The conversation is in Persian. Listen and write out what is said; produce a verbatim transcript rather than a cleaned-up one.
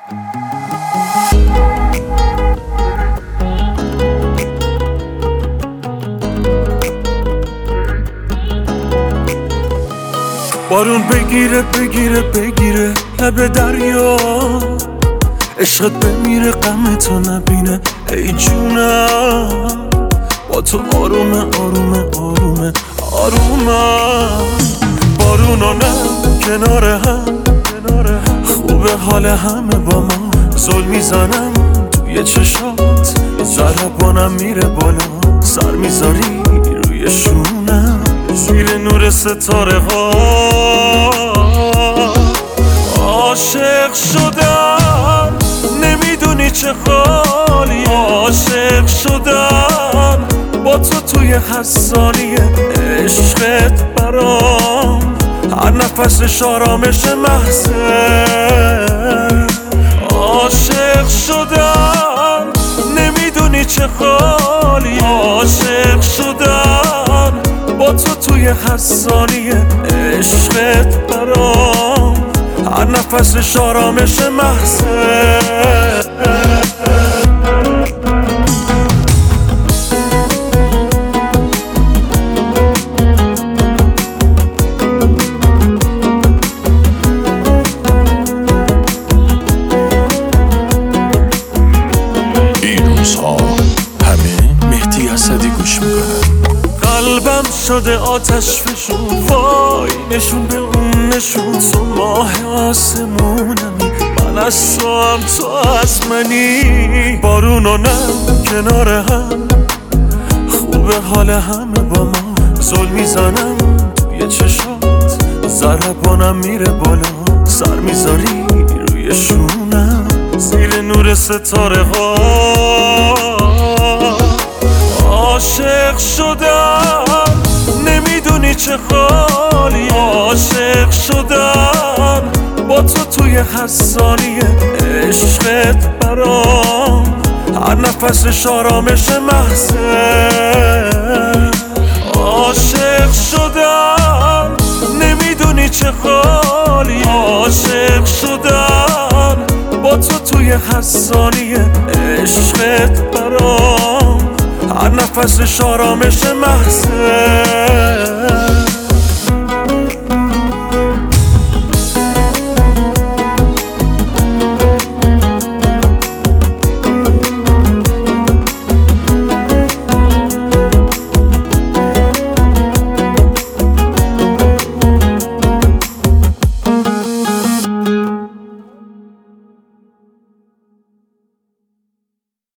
بارون بگیره بگیره بگیره لب دریا، عشقت بمیره غمتو نبینه ای جونم. با تو آرومه آرومه آرومه آرومه. بارونا نه کنار هم، خوبه حال همه با ما. زل میزنم توی چشات، ضربانم میره بالا. سر میذاری روی شونم زیر نور ستاره ها. عاشق شدم نمیدونی چه حالی. عاشق شدم با تو توی هر ثانیه. عشقت برام هر نفسش آرامش محضه. عاشق شدم نمیدونی چه حالی. عاشق شدم با تو توی هر ثانیه. عشقت برام هر نفسش آرامش محضه. قلبم شده آتش فشون، وای نشون به اون نشون. تو ماه آسمونمی، من از تو هم تو از منی. بارونا نه کنار هم، خوبه حال همه با ما. زل میزنم توی چشات، ضربانم میره بالا. سر میذاری روی شونم زیر نور ستاره ها. عاشق شدم نمیدونی چه حالی. عاشق شدم با تو توی هر ثانیه. عشقت برام هر نفسش آرامش محضه. عاشق شدم نمیدونی چه حالی. عاشق شدم با تو توی هر ثانیه. عشقت برام هر نفسش آرامش محضه.